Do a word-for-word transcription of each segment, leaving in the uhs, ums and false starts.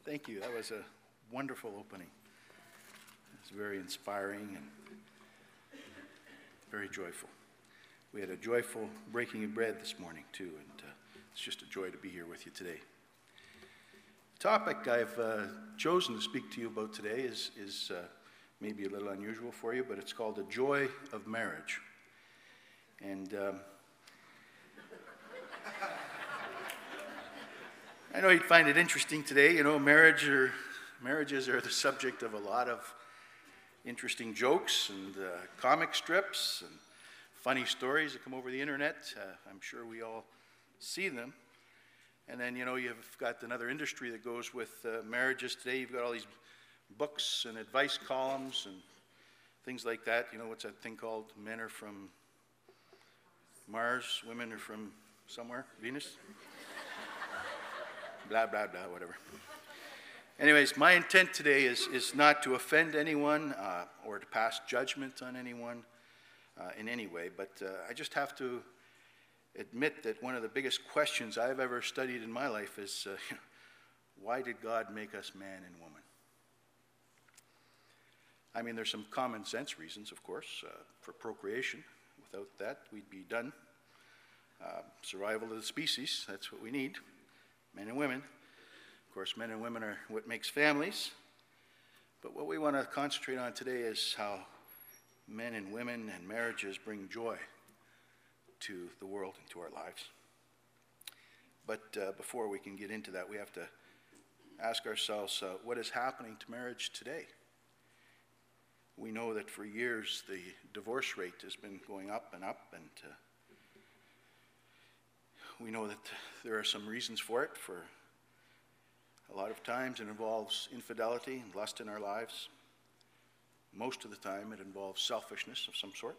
Thank you. That was a wonderful opening. It was very inspiring and very joyful. We had a joyful breaking of bread this morning, too, and uh, it's just a joy to be here with you today. The topic I've uh, chosen to speak to you about today is, is uh, maybe a little unusual for you, but it's called the joy of marriage. And um, I know you'd find it interesting today. You know, marriage or, marriages are the subject of a lot of interesting jokes and uh, comic strips and funny stories that come over the internet. Uh, I'm sure we all see them. And then, you know, you've got another industry that goes with uh, marriages today. You've got all these books and advice columns and things like that. You know, what's that thing called? Men are from Mars, women are from somewhere, Venus? Blah, blah, blah, whatever. Anyways, my intent today is, is not to offend anyone uh, or to pass judgment on anyone uh, in any way, but uh, I just have to admit that one of the biggest questions I've ever studied in my life is, uh, why did God make us man and woman? I mean, there's some common sense reasons, of course, uh, for procreation. Without that, we'd be done. Uh, survival of the species, that's what we need. Men and women. Of course, men and women are what makes families. But what we want to concentrate on today is how men and women and marriages bring joy to the world and to our lives. But uh, before we can get into that, we have to ask ourselves, uh, what is happening to marriage today? We know that for years the divorce rate has been going up and up, and uh, we know that there are some reasons for it. For a lot of times it involves infidelity and lust in our lives. Most of the time it involves selfishness of some sort.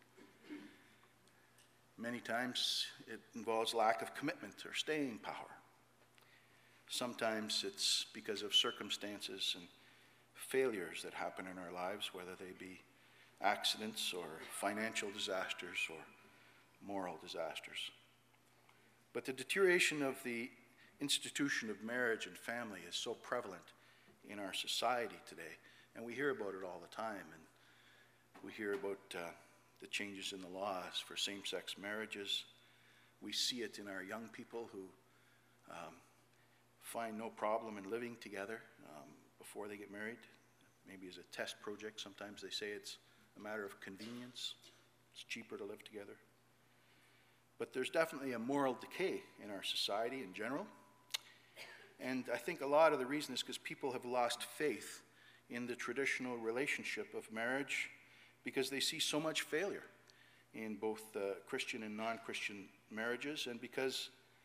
Many times it involves lack of commitment or staying power. Sometimes it's because of circumstances and failures that happen in our lives, whether they be accidents or financial disasters or moral disasters. But the deterioration of the institution of marriage and family is so prevalent in our society today, and we hear about it all the time. And we hear about uh, the changes in the laws for same-sex marriages. We see it in our young people who um, find no problem in living together um, before they get married. Maybe as a test project, sometimes they say it's a matter of convenience. It's cheaper to live together. But there's definitely a moral decay in our society in general. And I think a lot of the reason is because people have lost faith in the traditional relationship of marriage because they see so much failure in both uh, Christian and non-Christian marriages, and because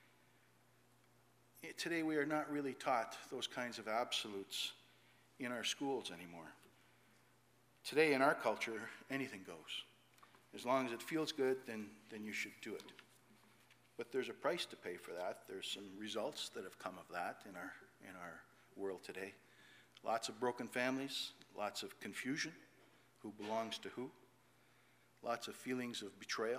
today we are not really taught those kinds of absolutes in our schools anymore. Today in our culture, anything goes. As long as it feels good, then, then you should do it. But there's a price to pay for that. There's some results that have come of that in our, in our world today. Lots of broken families, lots of confusion, who belongs to who, lots of feelings of betrayal,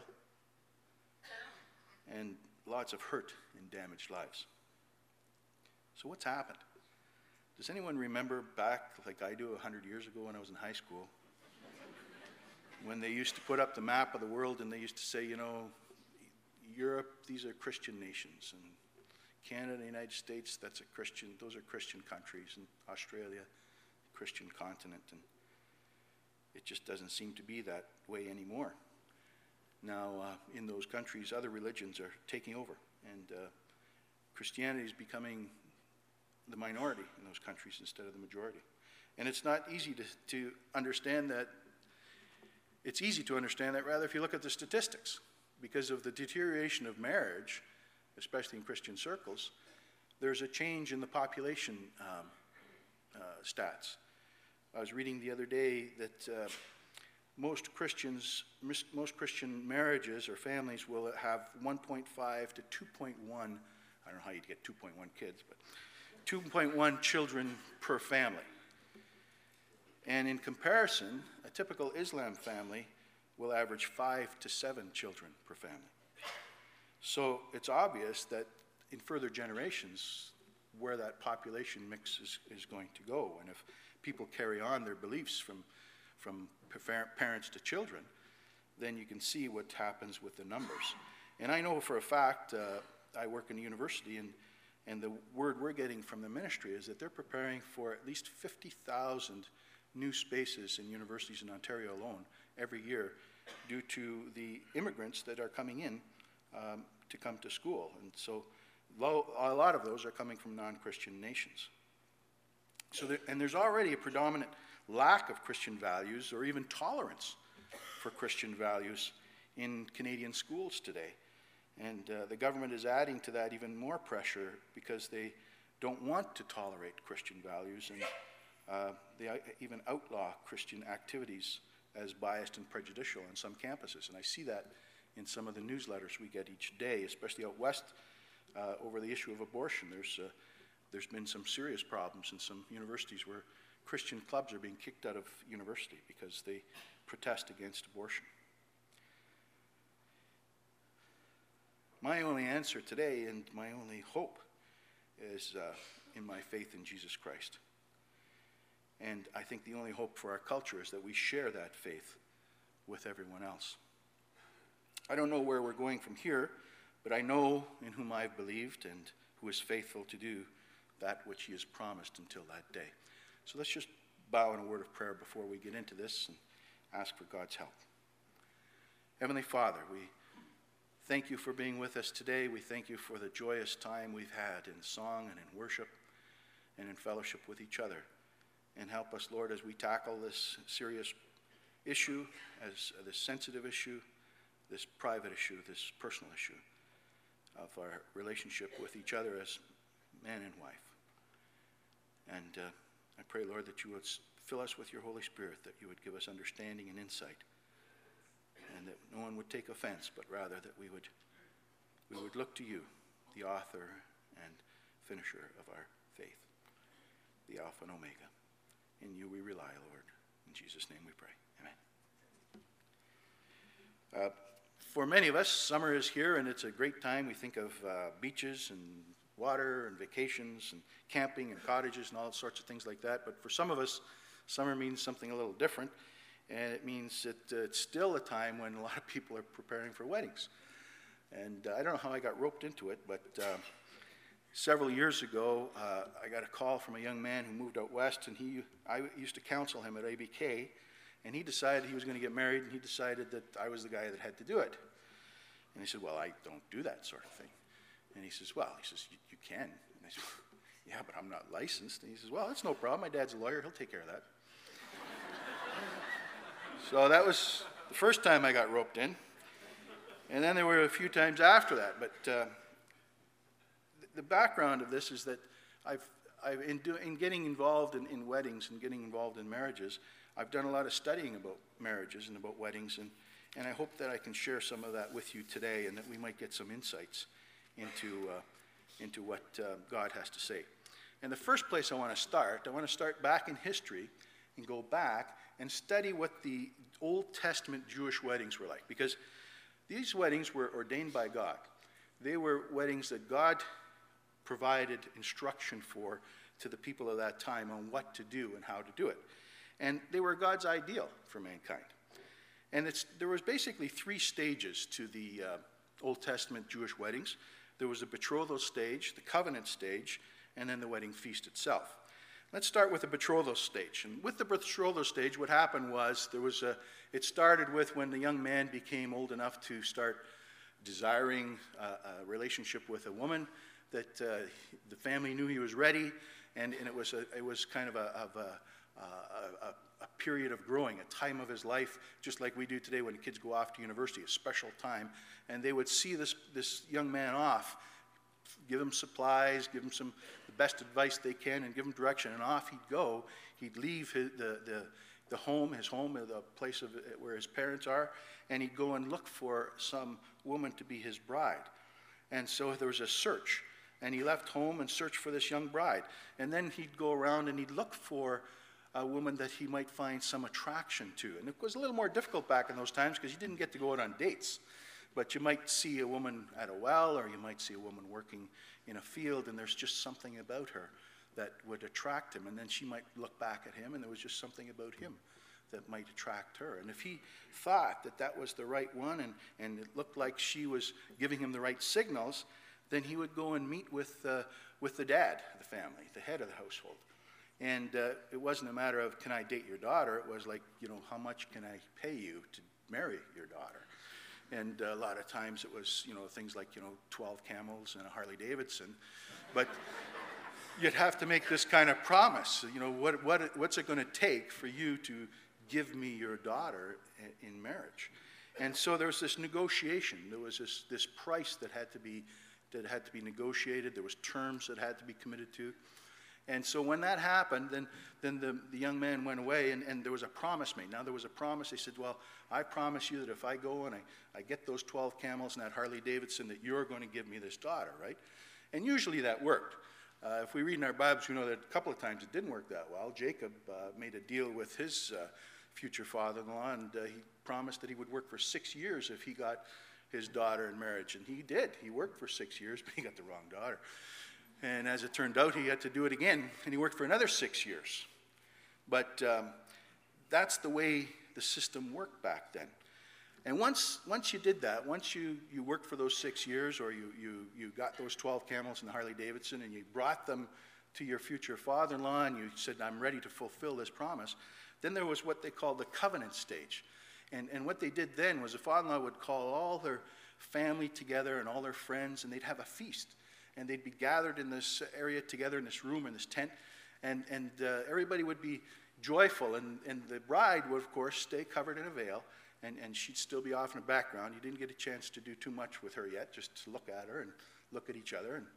and lots of hurt and damaged lives. So what's happened? Does anyone remember back, like I do, one hundred years ago when I was in high school, when they used to put up the map of the world and they used to say, you know, Europe, these are Christian nations, and Canada, the United States, that's a Christian, those are Christian countries, and Australia, Christian continent, and it just doesn't seem to be that way anymore. Now, uh, in those countries, other religions are taking over, and uh, Christianity is becoming the minority in those countries instead of the majority. And it's not easy to, to understand that. It's easy to understand that, rather, if you look at the statistics. Because of the deterioration of marriage, especially in Christian circles, there's a change in the population um, uh, stats. I was reading the other day that uh, most Christians, most Christian marriages or families will have one point five to two point one, I don't know how you'd get two point one kids, but two point one children per family. And in comparison, a typical Islam family will average five to seven children per family. So it's obvious that in further generations, where that population mix is, is going to go. And if people carry on their beliefs from, from parents to children, then you can see what happens with the numbers. And I know for a fact, uh, I work in a university, and, and the word we're getting from the ministry is that they're preparing for at least fifty thousand new spaces in universities in Ontario alone every year due to the immigrants that are coming in um, to come to school. And so a lot of those are coming from non-Christian nations. So there, and there's already a predominant lack of Christian values or even tolerance for Christian values in Canadian schools today. And uh, the government is adding to that even more pressure because they don't want to tolerate Christian values, and uh, they even outlaw Christian activities as biased and prejudicial on some campuses. And I see that in some of the newsletters we get each day, especially out west uh, over the issue of abortion. There's, uh, there's been some serious problems in some universities where Christian clubs are being kicked out of university because they protest against abortion. My only answer today and my only hope is uh, in my faith in Jesus Christ. And I think the only hope for our culture is that we share that faith with everyone else. I don't know where we're going from here, but I know in whom I've believed and who is faithful to do that which he has promised until that day. So let's just bow in a word of prayer before we get into this and ask for God's help. Heavenly Father, we thank you for being with us today. We thank you for the joyous time we've had in song and in worship and in fellowship with each other. And help us, Lord, as we tackle this serious issue, as uh, this sensitive issue, this private issue, this personal issue of our relationship with each other as man and wife. And uh, I pray, Lord, that you would fill us with your Holy Spirit, that you would give us understanding and insight, and that no one would take offense, but rather that we would, we would look to you, the author and finisher of our faith, the Alpha and Omega. In you we rely, Lord. In Jesus' name we pray. Amen. Uh, for many of us, summer is here, and it's a great time. We think of uh, beaches and water and vacations and camping and cottages and all sorts of things like that. But for some of us, summer means something a little different. And it means that uh, it's still a time when a lot of people are preparing for weddings. And uh, I don't know how I got roped into it, but uh, several years ago, uh, I got a call from a young man who moved out west, and he, I used to counsel him at A B K, and he decided he was going to get married, and he decided that I was the guy that had to do it. And he said, well, I don't do that sort of thing. And he says, well, he says, you, you can. And I said, yeah, but I'm not licensed. And he says, well, that's no problem. My dad's a lawyer. He'll take care of that. So that was the first time I got roped in. And then there were a few times after that. But uh, the background of this is that I've, I've in, do, in getting involved in, in weddings and getting involved in marriages, I've done a lot of studying about marriages and about weddings. And, and I hope that I can share some of that with you today, and that we might get some insights into, uh, into what uh, God has to say. And the first place I want to start, I want to start back in history and go back and study what the Old Testament Jewish weddings were like. Because these weddings were ordained by God. They were weddings that God provided instruction for to the people of that time on what to do and how to do it. And they were God's ideal for mankind. And it's, there was basically three stages to the uh, Old Testament Jewish weddings. There was the betrothal stage, the covenant stage, and then the wedding feast itself. Let's start with the betrothal stage. And with the betrothal stage, what happened was there was a, it started with when the young man became old enough to start desiring a, a relationship with a woman, that uh, the family knew he was ready, and, and it was a, it was kind of a, of a, a, a period of growing, a time of his life, just like we do today when kids go off to university, a special time. And they would see this, this young man off, give him supplies, give him some the best advice they can, and give him direction. And off he'd go. He'd leave his, the, the, the home, his home, the place of where his parents are, and he'd go and look for some woman to be his bride. And so there was a search. And he left home and searched for this young bride. And then he'd go around and he'd look for a woman that he might find some attraction to. And it was a little more difficult back in those times because you didn't get to go out on dates. But you might see a woman at a well, or you might see a woman working in a field, and there's just something about her that would attract him. And then she might look back at him, and there was just something about him that might attract her. And if he thought that that was the right one, and, and it looked like she was giving him the right signals, then he would go and meet with, uh, with the dad of the family, the head of the household. And uh, it wasn't a matter of, can I date your daughter? It was like, you know, how much can I pay you to marry your daughter? And uh, a lot of times it was, you know, things like, you know, twelve camels and a Harley Davidson. But you'd have to make this kind of promise. You know, what, what, what's it going to take for you to give me your daughter in marriage? And so there was this negotiation. There was this, this price that had to be that had to be negotiated. There was terms that had to be committed to. And so when that happened, then, then the, the young man went away, and, and there was a promise made. Now there was a promise. They said, well, I promise you that if I go and I, I get those twelve camels and that Harley Davidson, that you're going to give me this daughter, right? And usually that worked. Uh, if we read in our Bibles, we know that a couple of times it didn't work that well. Jacob uh, made a deal with his uh, future father-in-law, and uh, he promised that he would work for six years if he got his daughter in marriage. And he did. He worked for six years, but he got the wrong daughter. And as it turned out, he had to do it again, and he worked for another six years. But um, that's the way the system worked back then. And once, once you did that, once you, you worked for those six years, or you, you, you got those twelve camels and the Harley Davidson, and you brought them to your future father-in-law, and you said, I'm ready to fulfill this promise, then there was what they called the covenant stage. And, and what they did then was the father-in-law would call all their family together and all their friends, and they'd have a feast. And they'd be gathered in this area together in this room, in this tent, and, and uh, everybody would be joyful. And, and the bride would, of course, stay covered in a veil, and, and she'd still be off in the background. You didn't get a chance to do too much with her yet, just to look at her and look at each other. And,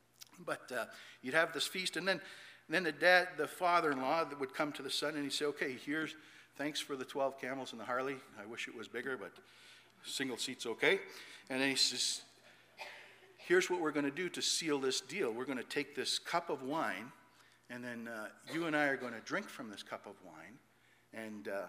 but uh, you'd have this feast, and then, and then the dad, the father-in-law would come to the son, and he'd say, okay, here's, thanks for the twelve camels and the Harley. I wish it was bigger, but single seat's okay. And then he says, here's what we're going to do to seal this deal. We're going to take this cup of wine, and then uh, you and I are going to drink from this cup of wine. And uh,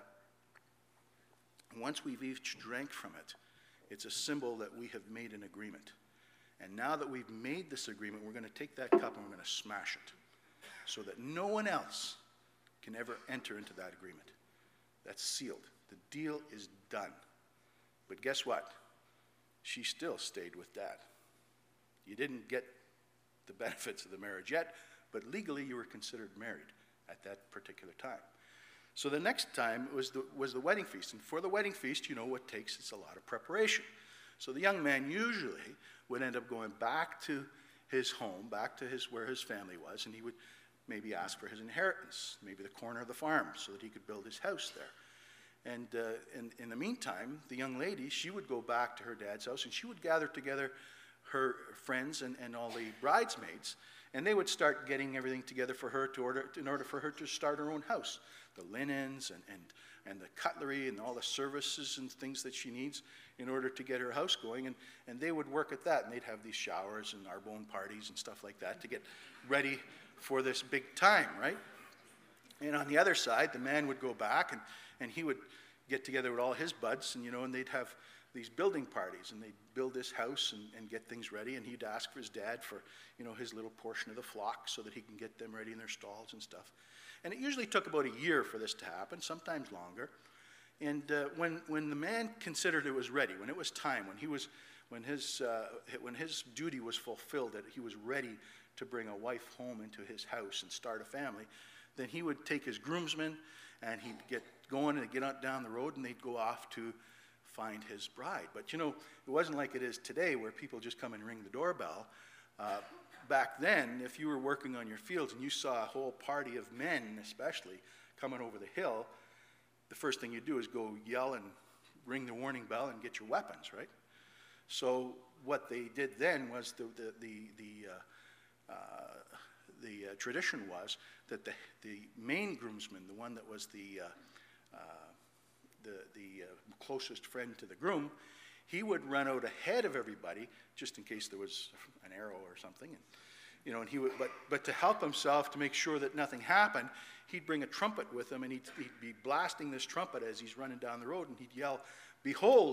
once we've each drank from it, it's a symbol that we have made an agreement. And now that we've made this agreement, we're going to take that cup and we're going to smash it so that no one else can ever enter into that agreement. That's sealed. The deal is done. But guess what? She still stayed with Dad. You didn't get the benefits of the marriage yet, but legally you were considered married at that particular time. So the next time was the, was the wedding feast. And for the wedding feast, you know what takes? It's a lot of preparation. So the young man usually would end up going back to his home, back to his where his family was, and he would maybe ask for his inheritance, maybe the corner of the farm, so that he could build his house there. And uh, in, in the meantime, the young lady, she would go back to her dad's house, and she would gather together her friends and, and all the bridesmaids, and they would start getting everything together for her to order, in order for her to start her own house. The linens and, and, and the cutlery and all the services and things that she needs in order to get her house going. And, and they would work at that, and they'd have these showers and arbonne parties and stuff like that to get ready for this big time, right? And on the other side, the man would go back, and, and he would get together with all his buds, and, you know, and they'd have these building parties, and they'd build this house and, and get things ready, and he'd ask for his dad for, you know, his little portion of the flock so that he can get them ready in their stalls and stuff. And it usually took about a year for this to happen, sometimes longer. And uh, when, when the man considered it was ready, when it was time, when, he was, when, his, uh, when his duty was fulfilled, that he was ready to bring a wife home into his house and start a family, then he would take his groomsmen, and he'd get going and get out down the road, and they'd go off to find his bride. But, you know, it wasn't like it is today where people just come and ring the doorbell. Uh, back then, if you were working on your fields and you saw a whole party of men, especially, coming over the hill, the first thing you do is go yell and ring the warning bell and get your weapons, right? So what they did then was the the the the, uh, uh, the uh, tradition was that the the main groomsman, the one that was the uh, uh, the the uh, closest friend to the groom, he would run out ahead of everybody just in case there was an arrow or something, and you know, and he would. But but to help himself, to make sure that nothing happened, he'd bring a trumpet with him, and he'd, he'd be blasting this trumpet as he's running down the road, and he'd yell, "Behold,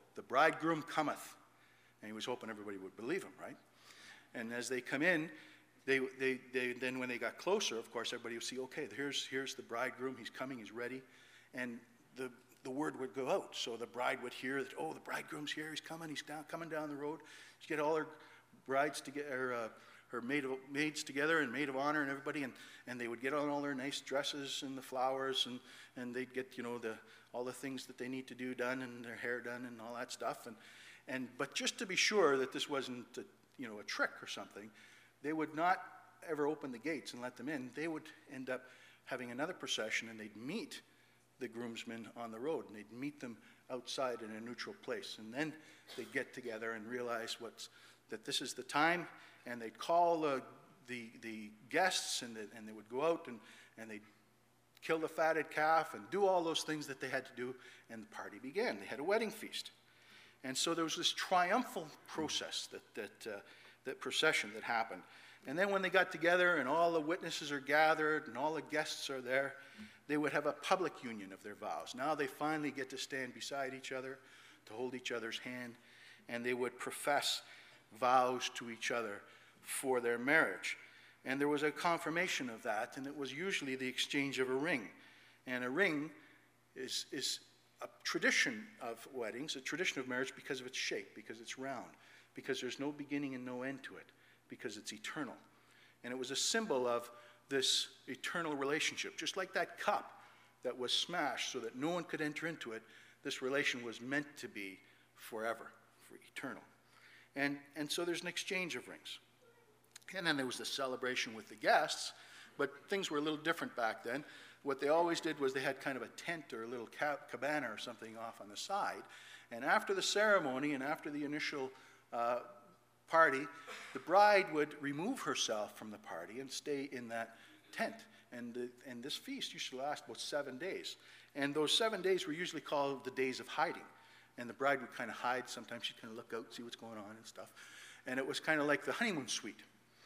the bridegroom cometh. And he was hoping everybody would believe him, right? And as they come in, they, they, they, then when they got closer, of course, everybody would see, okay, here's, here's the bridegroom. He's coming. He's ready. And the, the word would go out. So the bride would hear that, oh, the bridegroom's here. He's coming. He's down, coming down the road. She'd get all her brides together, uh, her maid of, maids together and maid of honor and everybody. And, and they would get on all their nice dresses and the flowers. And, and they'd get, you know, the, all the things that they need to do done and their hair done and all that stuff. And And, but just to be sure that this wasn't a, you know, a trick or something, they would not ever open the gates and let them in. They would end up having another procession, and they'd meet the groomsmen on the road, and they'd meet them outside in a neutral place. And then they'd get together and realize what's, that this is the time, and they'd call the, the, the guests, and, the, and they would go out, and, and they'd kill the fatted calf and do all those things that they had to do, and the party began. They had a wedding feast. And so there was this triumphal process, that, that, uh, that procession that happened. And then when they got together and all the witnesses are gathered and all the guests are there, they would have a public union of their vows. Now they finally get to stand beside each other, to hold each other's hand, and they would profess vows to each other for their marriage. And there was a confirmation of that, and it was usually the exchange of a ring. And a ring is... is a tradition of weddings, a tradition of marriage, because of its shape, because it's round, because there's no beginning and no end to it, because it's eternal. And it was a symbol of this eternal relationship. Just like that cup that was smashed so that no one could enter into it, this relation was meant to be forever, for eternal. And, and so there's an exchange of rings. And then there was the celebration with the guests, but things were a little different back then. What they always did was they had kind of a tent or a little cabana or something off on the side. And after the ceremony and after the initial uh, party, the bride would remove herself from the party and stay in that tent. And, the, and this feast used to last about seven days. And those seven days were usually called the days of hiding. And the bride would kind of hide. Sometimes she'd kind of look out, see what's going on and stuff. And it was kind of like the honeymoon suite.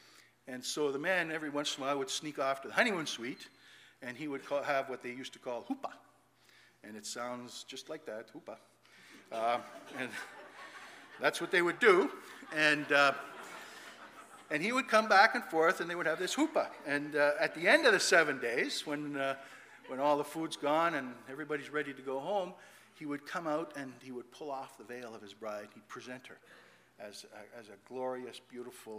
And so the man every once in a while would sneak off to the honeymoon suite, and he would call, have what they used to call hoopah. And it sounds just like that, hoopah. Uh, and that's what they would do. And, uh, and he would come back and forth, and they would have this hoopah. And uh, at the end of the seven days, when, uh, when all the food's gone and everybody's ready to go home, he would come out and he would pull off the veil of his bride. He'd present her as a, as a glorious, beautiful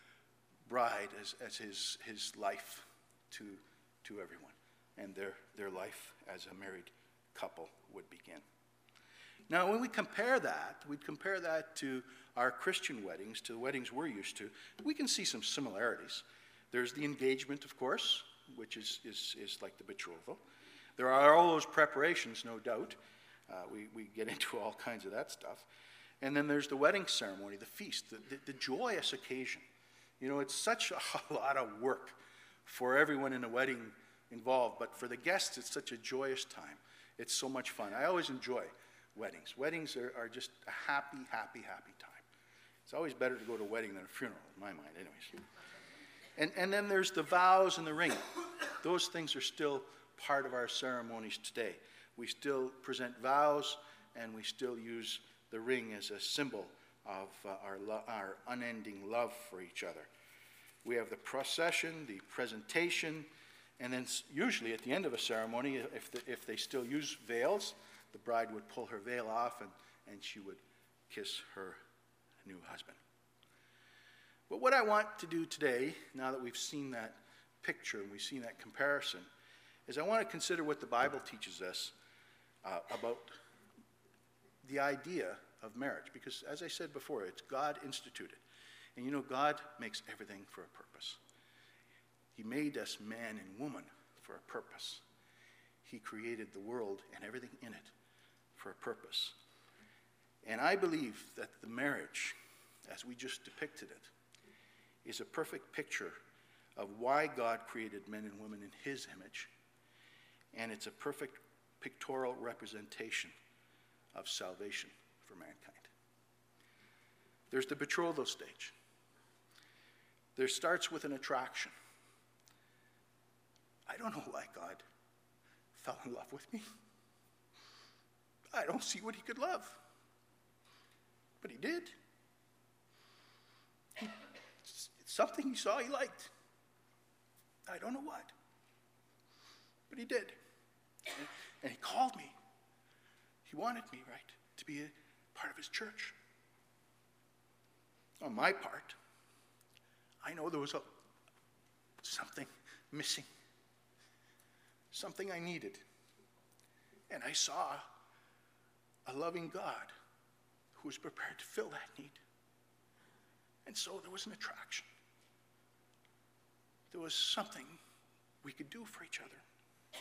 bride, as, as his, his life to to everyone, and their, their life as a married couple would begin. Now, when we compare that, we compare that to our Christian weddings, to the weddings we're used to, we can see some similarities. There's the engagement, of course, which is, is, is like the betrothal. There are all those preparations, no doubt. Uh, we, we get into all kinds of that stuff. And then there's the wedding ceremony, the feast, the, the, the joyous occasion. You know, it's such a lot of work for everyone in the wedding involved, but for the guests, it's such a joyous time. It's so much fun. I always enjoy weddings. Weddings are, are just a happy, happy, happy time. It's always better to go to a wedding than a funeral, in my mind, anyways. And, and then there's the vows and the ring. Those things are still part of our ceremonies today. We still present vows, and we still use the ring as a symbol of uh, our, lo- our unending love for each other. We have the procession, the presentation, and then usually at the end of a ceremony, if, the, if they still use veils, the bride would pull her veil off and, and she would kiss her new husband. But what I want to do today, now that we've seen that picture and we've seen that comparison, is I want to consider what the Bible teaches us uh, about the idea of marriage. Because as I said before, it's God instituted. And you know, God makes everything for a purpose. He made us man and woman for a purpose. He created the world and everything in it for a purpose. And I believe that the marriage, as we just depicted it, is a perfect picture of why God created men and women in his image. And it's a perfect pictorial representation of salvation for mankind. There's the betrothal stage. There starts with an attraction. I don't know why God fell in love with me. I don't see what he could love. but he did. He, it's something he saw he liked. I don't know what, but he did. And, and he called me. He wanted me, right, to be a part of his church. On my part, I know there was a, something missing, something I needed. And I saw a loving God who was prepared to fill that need. And so there was an attraction. There was something we could do for each other.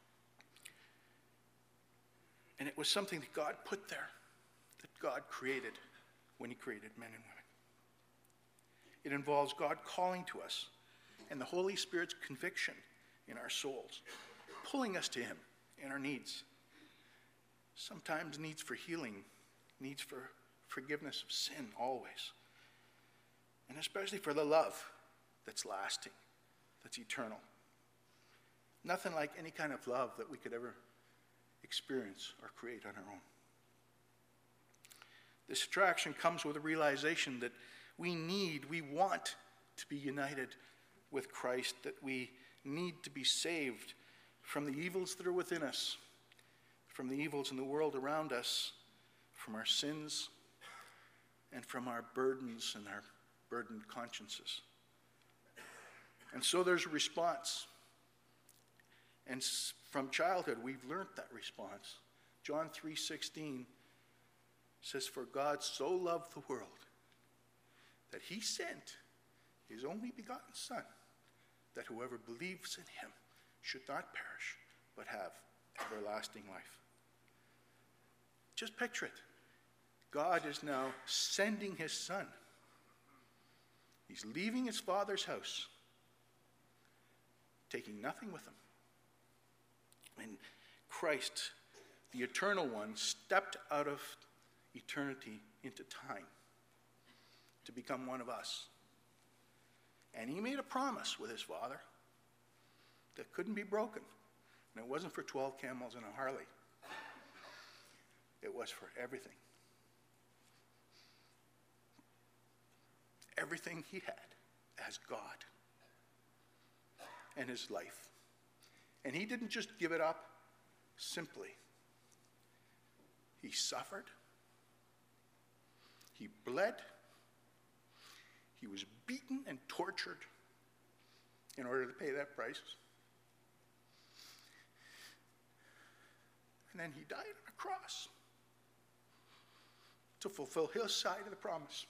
And it was something that God put there, that God created when he created men and women. It involves God calling to us and the Holy Spirit's conviction in our souls, pulling us to him in our needs. Sometimes needs for healing, needs for forgiveness of sin, always. And especially for the love that's lasting, that's eternal. Nothing like any kind of love that we could ever experience or create on our own. This attraction comes with a realization that we need, we want to be united with Christ, that we need to be saved from the evils that are within us, from the evils in the world around us, from our sins, and from our burdens and our burdened consciences. And so there's a response. And from childhood, we've learned that response. John three sixteen says, "For God so loved the world that he sent his only begotten Son, that whoever believes in him should not perish, but have everlasting life." Just picture it. God is now sending his Son. He's leaving his Father's house, taking nothing with him. And Christ, the eternal one, stepped out of eternity into time to become one of us. And he made a promise with his Father that couldn't be broken. And it wasn't for twelve camels and a Harley. It was for everything. Everything he had as God and his life. And he didn't just give it up simply. He suffered. He bled. He was beaten and tortured in order to pay that price. And then he died on a cross to fulfill his side of the promise.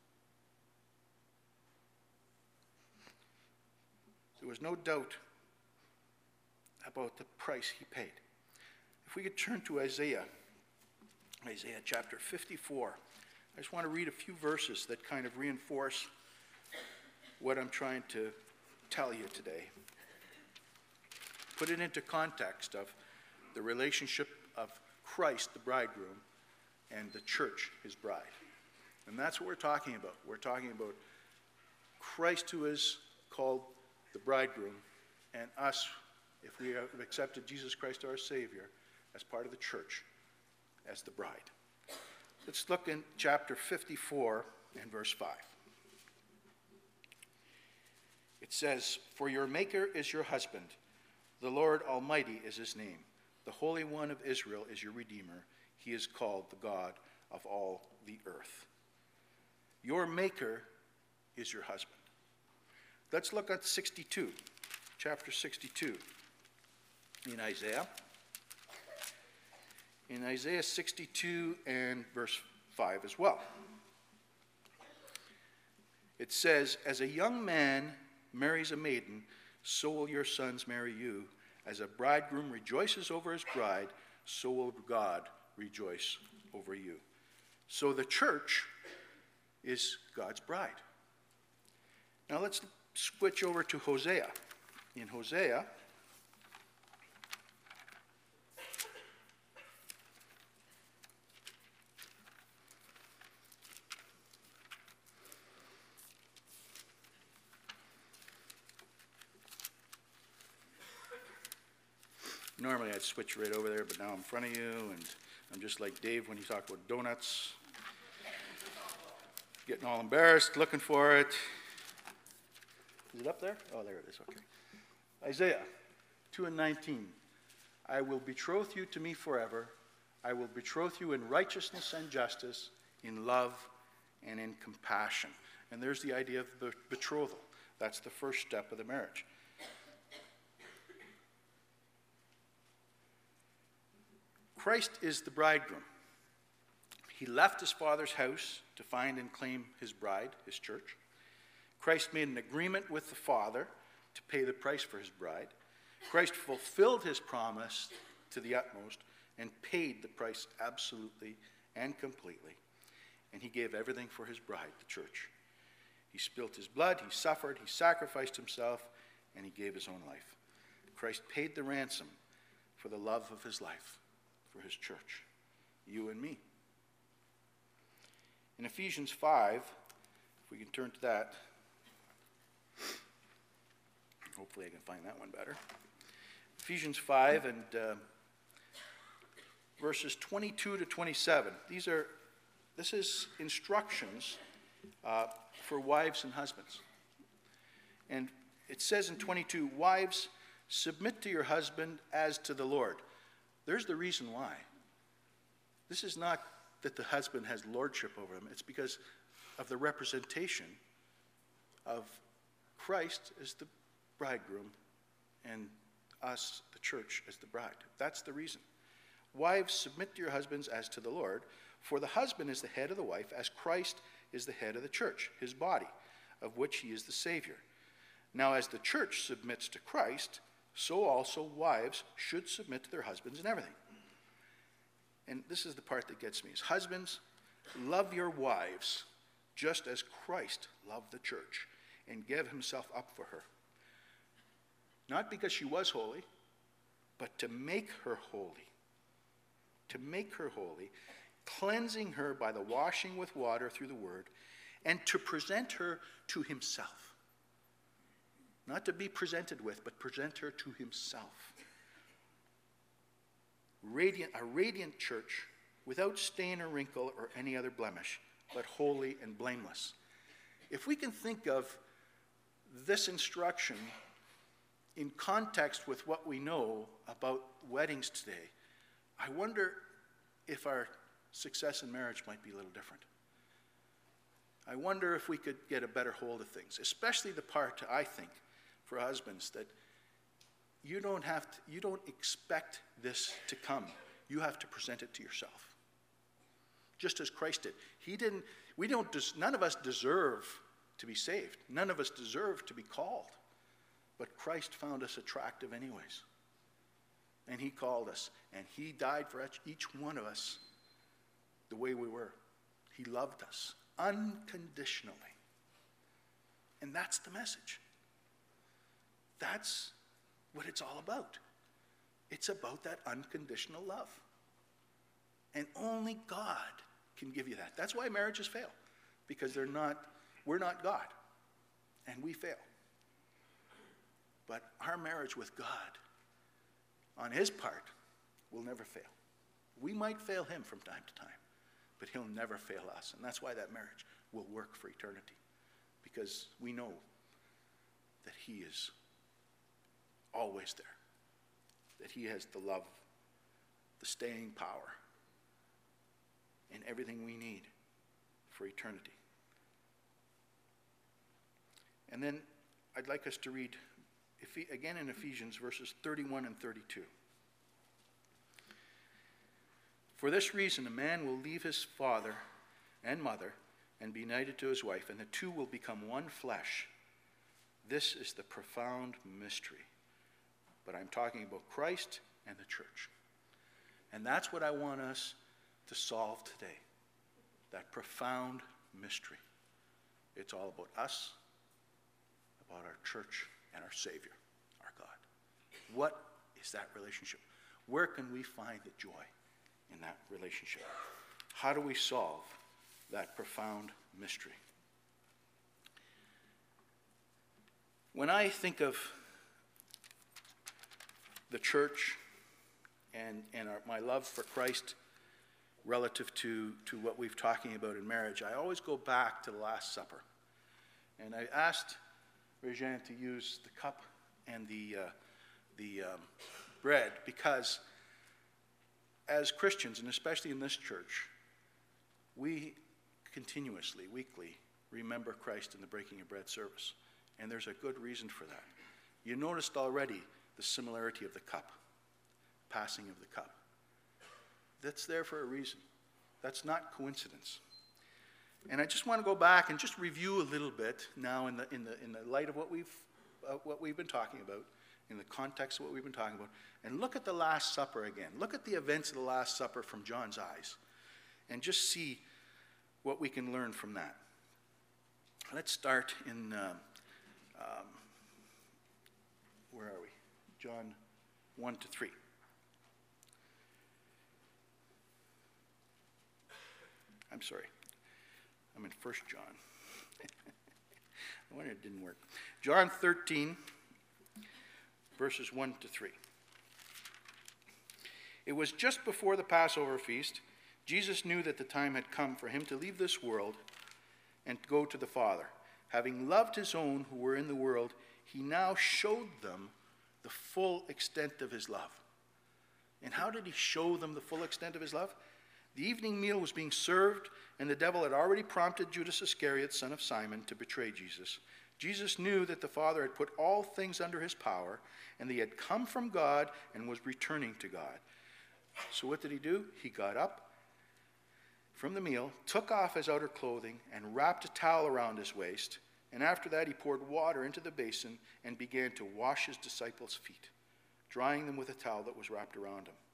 There was no doubt about the price he paid. If we could turn to Isaiah, Isaiah chapter fifty-four. I just want to read a few verses that kind of reinforce what I'm trying to tell you today. Put it into context of the relationship of Christ, the bridegroom, and the church, his bride. And that's what we're talking about. We're talking about Christ, who is called the bridegroom, and us, if we have accepted Jesus Christ our Savior, as part of the church, as the bride. Let's look in chapter fifty-four and verse five. It says, "For your Maker is your husband, the Lord Almighty is his name. The Holy One of Israel is your Redeemer. He is called the God of all the earth." Your Maker is your husband. Let's look at sixty-two, chapter sixty-two in Isaiah. In Isaiah sixty-two and verse five as well. It says, "As a young man marries a maiden, so will your sons marry you. As a bridegroom rejoices over his bride, so will God rejoice over you." So the church is God's bride. Now let's switch over to Hosea. In Hosea, normally I'd switch right over there, but now I'm in front of you, and I'm just like Dave when he talked about donuts. Getting all embarrassed, looking for it. Is it up there? Oh, there it is, okay. Isaiah two and nineteen. I will betroth you to me forever. I will betroth you in righteousness and justice, in love and in compassion. And there's the idea of the betrothal. That's the first step of the marriage. Christ is the bridegroom. He left his Father's house to find and claim his bride, his church. Christ made an agreement with the Father to pay the price for his bride. Christ fulfilled his promise to the utmost and paid the price absolutely and completely. And he gave everything for his bride, the church. He spilt his blood, he suffered, he sacrificed himself, and he gave his own life. Christ paid the ransom for the love of his life, for his church, you and me. In Ephesians five, if we can turn to that, hopefully I can find that one better. Ephesians five and uh, verses twenty-two to twenty-seven. These are, this is instructions uh, for wives and husbands. And it says in twenty-two, wives, submit to your husband as to the Lord. There's the reason why. This is not that the husband has lordship over him. It's because of the representation of Christ as the bridegroom and us, the church, as the bride. That's the reason. Wives, submit to your husbands as to the Lord, for the husband is the head of the wife, as Christ is the head of the church, his body, of which he is the Savior. Now, as the church submits to Christ, so also wives should submit to their husbands in everything. And this is the part that gets me, is husbands, love your wives just as Christ loved the church and gave himself up for her. Not because she was holy, but to make her holy. To make her holy, cleansing her by the washing with water through the word, and to present her to himself. Not to be presented with, but present her to himself. Radiant, a radiant church without stain or wrinkle or any other blemish, but holy and blameless. If we can think of this instruction in context with what we know about weddings today, I wonder if our success in marriage might be a little different. I wonder if we could get a better hold of things, especially the part, I think, for husbands, that you don't have to, you don't expect this to come. You have to present it to yourself. Just as Christ did. He didn't, we don't, none of us deserve to be saved. None of us deserve to be called. But Christ found us attractive anyways. And he called us. And he died for each one of us the way we were. He loved us unconditionally. And that's the message. That's what it's all about. It's about that unconditional love. And only God can give you that. That's why marriages fail. Because they're not, we're not God. And we fail. But our marriage with God, on his part, will never fail. We might fail him from time to time, but he'll never fail us. And that's why that marriage will work for eternity. Because we know that he is always there. That he has the love, the staying power, and everything we need for eternity. And then I'd like us to read again in Ephesians verses thirty-one and thirty-two. For this reason, a man will leave his father and mother and be united to his wife, and the two will become one flesh. This is the profound mystery. But I'm talking about Christ and the church. And that's what I want us to solve today. That profound mystery. It's all about us, about our church, and our Savior, our God. What is that relationship? Where can we find the joy in that relationship? How do we solve that profound mystery? When I think of the church and, and our, my love for Christ, relative to, to what we've talking about in marriage, I always go back to the Last Supper. And I asked Regine to use the cup and the, uh, the um, bread because as Christians, and especially in this church, we continuously, weekly, remember Christ in the breaking of bread service. And there's a good reason for that. You noticed already the similarity of the cup, passing of the cup. That's there for a reason. That's not coincidence. And I just want to go back and just review a little bit now in the, in the, in the light of what we've, uh, what we've been talking about, in the context of what we've been talking about, and look at the Last Supper again. Look at the events of the Last Supper from John's eyes, and just see what we can learn from that. Let's start in, uh, um, where are we? John one to three. I'm sorry. I'm in First John. I wonder it didn't work. John thirteen, verses one to three. It was just before the Passover feast. Jesus knew that the time had come for him to leave this world and go to the Father. Having loved his own who were in the world, he now showed them the full extent of his love. And how did he show them the full extent of his love? The evening meal was being served, and the devil had already prompted Judas Iscariot, son of Simon, to betray Jesus. Jesus knew that the Father had put all things under his power, and that he had come from God and was returning to God. So what did he do? He got up from the meal, took off his outer clothing, and wrapped a towel around his waist. And after that he poured water into the basin and began to wash his disciples' feet, drying them with a towel that was wrapped around him.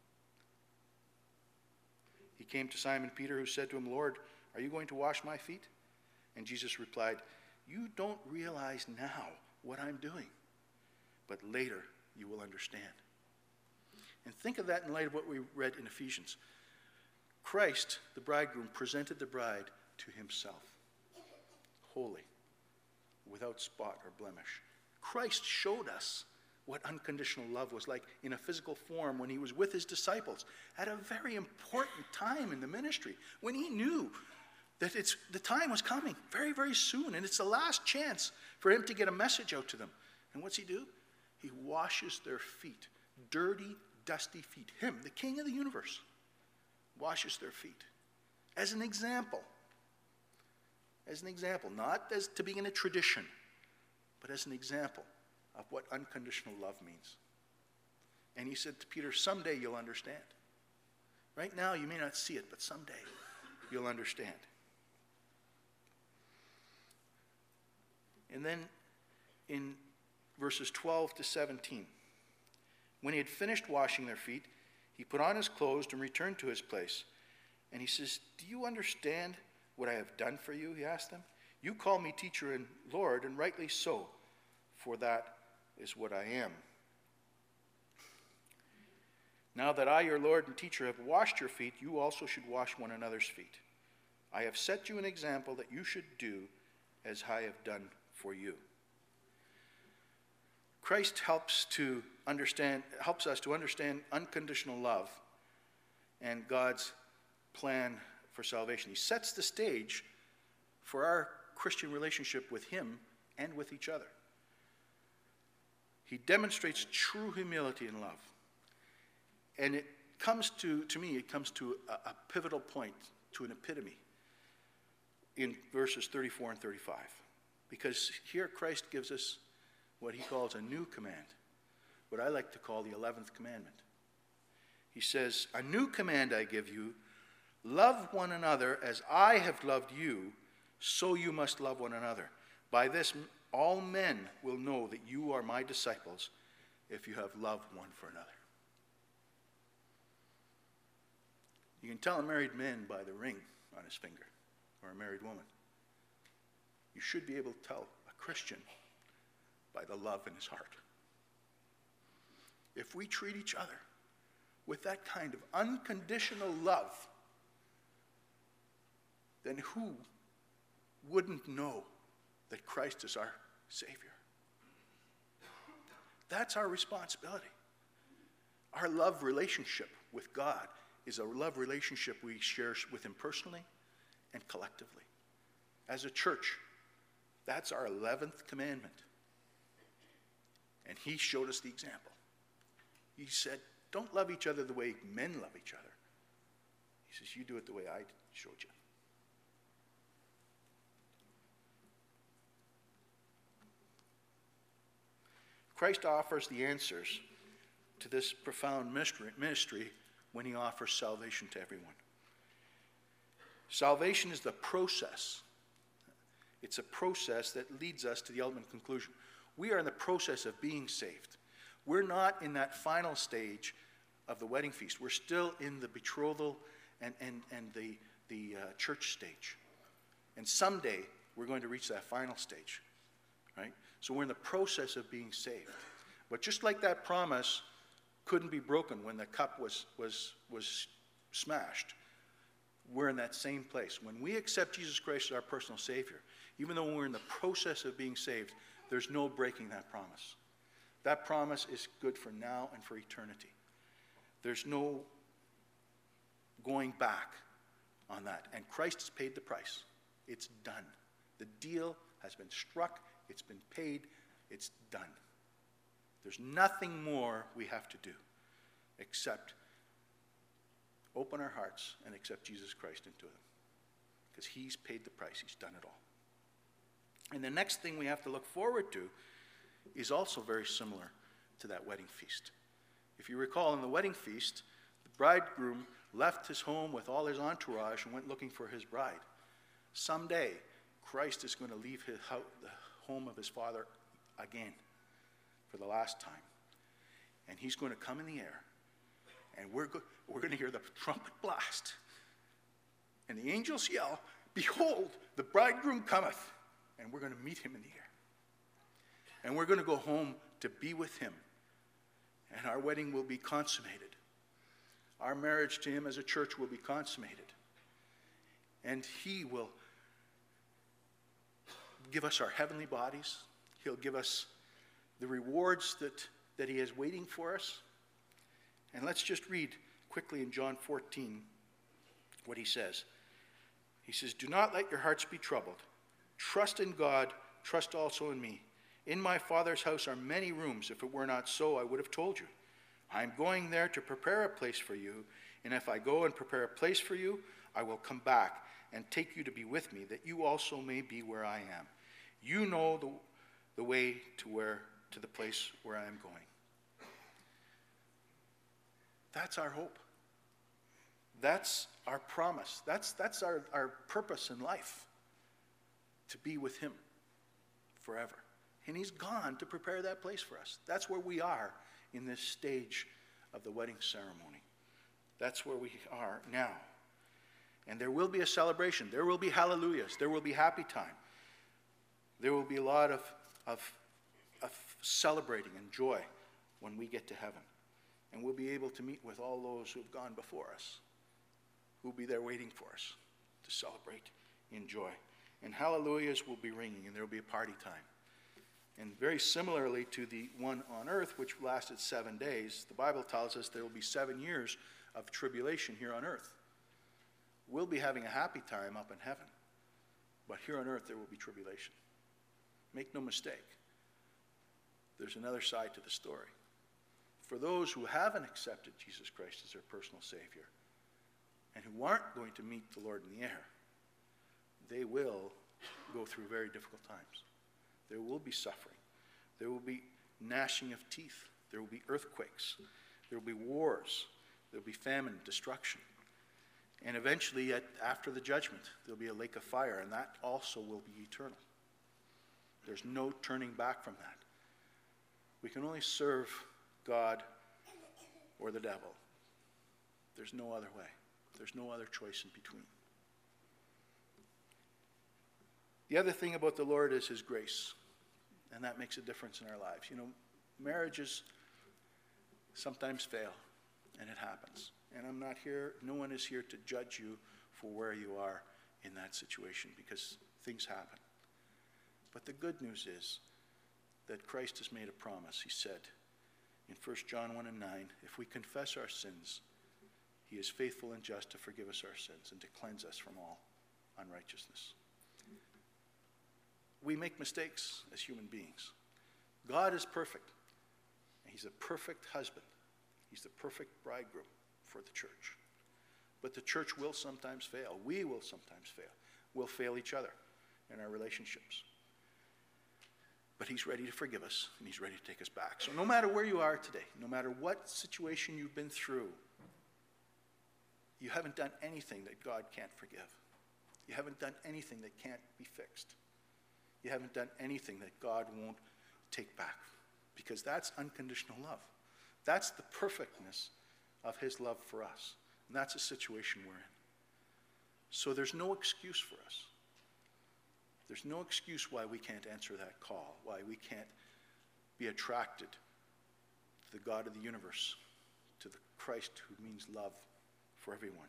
He came to Simon Peter, who said to him, "Lord, are you going to wash my feet?" And Jesus replied, "You don't realize now what I'm doing, but later you will understand." And think of that in light of what we read in Ephesians. Christ, the bridegroom, presented the bride to himself, holy, without spot or blemish. Christ showed us what unconditional love was like in a physical form when he was with his disciples at a very important time in the ministry, when he knew that it's, the time was coming very, very soon, and it's the last chance for him to get a message out to them. And what's he do? He washes their feet, dirty, dusty feet. Him, the King of the universe, washes their feet as an example. As an example, not as to be in a tradition, but as an example of what unconditional love means. And he said to Peter, someday you'll understand. Right now you may not see it, but someday you'll understand. And then in verses twelve to seventeen, when he had finished washing their feet, he put on his clothes and returned to his place. And he says, "Do you understand what I have done for you?" he asked them. "You call me teacher and Lord, and rightly so, for that is what I am. Now that I, your Lord and teacher, have washed your feet, you also should wash one another's feet. I have set you an example that you should do as I have done for you." Christ helps to understand, helps us to understand unconditional love and God's plan for salvation. He sets the stage for our Christian relationship with him and with each other. He demonstrates true humility and love. And it comes to, to me, it comes to a, a pivotal point, to an epitome in verses thirty-four and thirty-five. Because here Christ gives us what he calls a new command, what I like to call the eleventh commandment. He says, "A new command I give you, love one another as I have loved you, so you must love one another. By this all men will know that you are my disciples, if you have love one for another." You can tell a married man by the ring on his finger, or a married woman. You should be able to tell a Christian by the love in his heart. If we treat each other with that kind of unconditional love, then who wouldn't know that Christ is our Savior? That's our responsibility. Our love relationship with God is a love relationship we share with him personally and collectively. As a church, that's our eleventh commandment. And he showed us the example. He said, don't love each other the way men love each other. He says, you do it the way I showed you. Christ offers the answers to this profound ministry when he offers salvation to everyone. Salvation is the process. It's a process that leads us to the ultimate conclusion. We are in the process of being saved. We're not in that final stage of the wedding feast. We're still in the betrothal and, and, and the, the uh, church stage. And someday, we're going to reach that final stage, right? So we're in the process of being saved. But just like that promise couldn't be broken when the cup was, was, was smashed, we're in that same place. When we accept Jesus Christ as our personal Savior, even though we're in the process of being saved, there's no breaking that promise. That promise is good for now and for eternity. There's no going back on that. And Christ has paid the price. It's done. The deal has been struck. It's been paid. It's done. There's nothing more we have to do except open our hearts and accept Jesus Christ into them. Because he's paid the price. He's done it all. And the next thing we have to look forward to is also very similar to that wedding feast. If you recall, in the wedding feast, the bridegroom left his home with all his entourage and went looking for his bride. Someday, Christ is going to leave his house, the home of his Father again for the last time. And he's going to come in the air, and we're, go- we're going to hear the trumpet blast. And the angels yell, "Behold, the bridegroom cometh." And we're going to meet him in the air. And we're going to go home to be with him. And our wedding will be consummated. Our marriage to him as a church will be consummated. And he will give us our heavenly bodies. He'll give us the rewards that, that he is waiting for us. And let's just read quickly in John fourteen what he says. He says, "Do not let your hearts be troubled. Trust in God, trust also in me. In my Father's house are many rooms. If it were not so, I would have told you. I am going there to prepare a place for you. And if I go and prepare a place for you, I will come back and take you to be with me, that you also may be where I am. You know the, the way to where to the place where I am going." That's our hope. That's our promise. That's, that's our, our purpose in life. To be with him forever. And he's gone to prepare that place for us. That's where we are in this stage of the wedding ceremony. That's where we are now. And there will be a celebration. There will be hallelujahs. There will be happy time. There will be a lot of, of, of celebrating and joy when we get to heaven. And we'll be able to meet with all those who have gone before us, who will be there waiting for us to celebrate in joy. And hallelujahs will be ringing, and there will be a party time. And very similarly to the one on earth, which lasted seven days, the Bible tells us there will be seven years of tribulation here on earth. We'll be having a happy time up in heaven, but here on earth there will be tribulation. Make no mistake, there's another side to the story. For those who haven't accepted Jesus Christ as their personal Savior, and who aren't going to meet the Lord in the air, they will go through very difficult times. There will be suffering. There will be gnashing of teeth. There will be earthquakes. There will be wars. There will be famine, destruction. And eventually, at, after the judgment, there will be a lake of fire, and that also will be eternal. There's no turning back from that. We can only serve God or the devil. There's no other way. There's no other choice in between. The other thing about the Lord is his grace, and that makes a difference in our lives. You know, marriages sometimes fail, and it happens. And I'm not here, no one is here to judge you for where you are in that situation, because things happen. But the good news is that Christ has made a promise. He said in First John one and nine, if we confess our sins, He is faithful and just to forgive us our sins and to cleanse us from all unrighteousness. We make mistakes as human beings. God is perfect. He's a perfect husband. He's the perfect bridegroom for the church. But the church will sometimes fail. We will sometimes fail. We'll fail each other in our relationships. But he's ready to forgive us, and he's ready to take us back. So no matter where you are today, no matter what situation you've been through, you haven't done anything that God can't forgive. You haven't done anything that can't be fixed. You haven't done anything that God won't take back, because that's unconditional love. That's the perfectness of his love for us. And that's the situation we're in. So there's no excuse for us. There's no excuse why we can't answer that call, why we can't be attracted to the God of the universe, to the Christ who means love for everyone.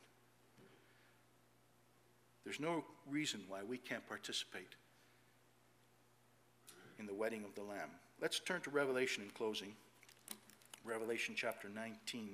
There's no reason why we can't participate in the wedding of the Lamb. Let's turn to Revelation in closing. Revelation chapter nineteen.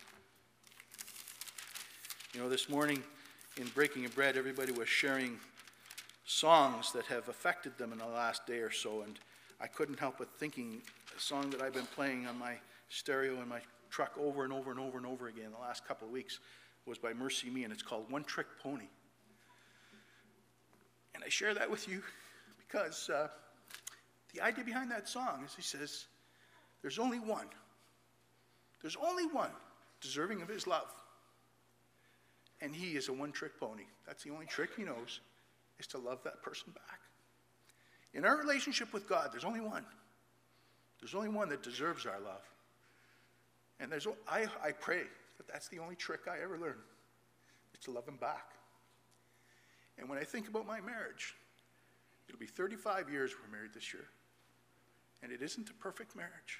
You know, this morning in Breaking of Bread, everybody was sharing songs that have affected them in the last day or so, and I couldn't help but thinking a song that I've been playing on my stereo in my truck over and over and over and over again the last couple of weeks was by Mercy Me, and it's called One Trick Pony. And I share that with you because uh, the idea behind that song is he says, there's only one. There's only one deserving of his love. And he is a one-trick pony. That's the only trick he knows, is to love that person back. In our relationship with God, there's only one. There's only one that deserves our love. And there's, I, I pray that that's the only trick I ever learned, is to love him back. And when I think about my marriage, it'll be thirty-five years we're married this year. And it isn't a perfect marriage.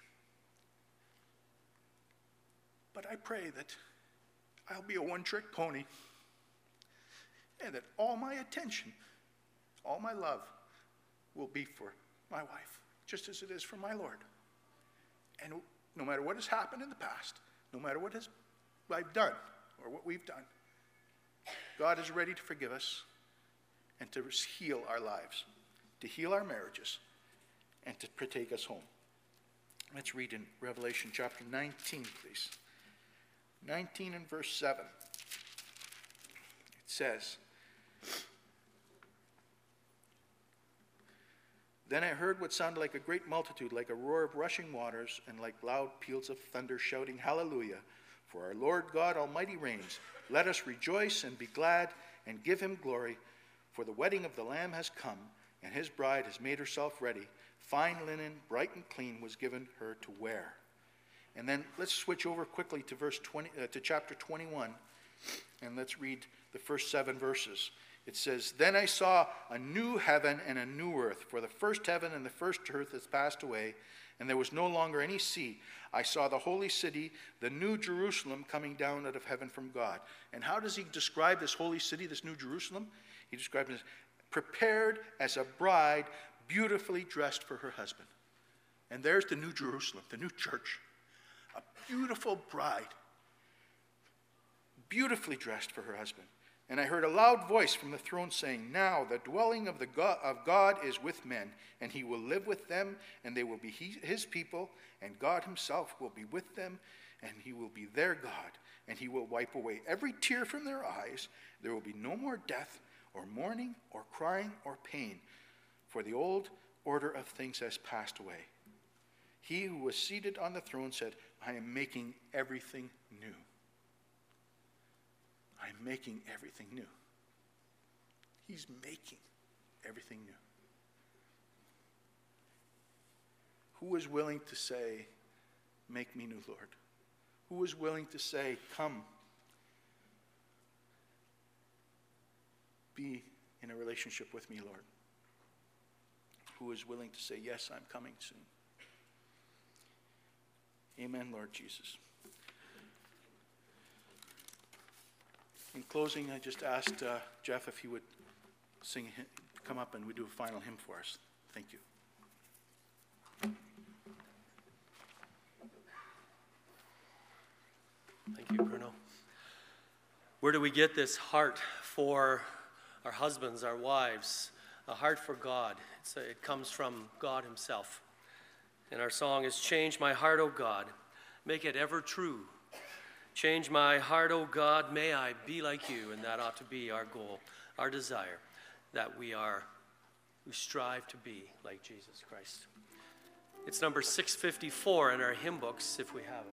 But I pray that I'll be a one-trick pony, and that all my attention, all my love, will be for my wife, just as it is for my Lord. And no matter what has happened in the past, no matter what has, I've done or what we've done, God is ready to forgive us and to heal our lives, to heal our marriages, and to take us home. Let's read in Revelation chapter nineteen, please. nineteen and verse seven. It says, Then I heard what sounded like a great multitude, like a roar of rushing waters, and like loud peals of thunder, shouting, Hallelujah! For our Lord God Almighty reigns. Let us rejoice and be glad and give him glory. For the wedding of the Lamb has come, and his bride has made herself ready. Fine linen, bright and clean, was given her to wear. And then let's switch over quickly to verse twenty, uh, to chapter twenty-one, and let's read the first seven verses. It says, Then I saw a new heaven and a new earth, for the first heaven and the first earth has passed away, and there was no longer any sea. I saw the holy city, the new Jerusalem, coming down out of heaven from God. And how does he describe this holy city, this new Jerusalem? He describes it as prepared as a bride, beautifully dressed for her husband. And there's the new Jerusalem, the new church. A beautiful bride, beautifully dressed for her husband. And I heard a loud voice from the throne saying, Now the dwelling of, the God, of God is with men, and he will live with them, and they will be he, his people, and God himself will be with them, and he will be their God, and he will wipe away every tear from their eyes. There will be no more death, or mourning, or crying, or pain, for the old order of things has passed away. He who was seated on the throne said, I am making everything new. I'm making everything new. He's making everything new. Who is willing to say, make me new, Lord? Who is willing to say, come, be in a relationship with me, Lord? Who is willing to say, yes, I'm coming soon? Amen, Lord Jesus. In closing, I just asked uh, Jeff if he would sing, come up and we do a final hymn for us. Thank you. Thank you, Bruno. Where do we get this heart for our husbands, our wives, a heart for God? It's a, it comes from God himself. And our song is, change my heart, O God, make it ever true. Change my heart, O God, may I be like you. And that ought to be our goal, our desire, that we are, we strive to be like Jesus Christ. It's number six fifty-four in our hymn books, if we have it.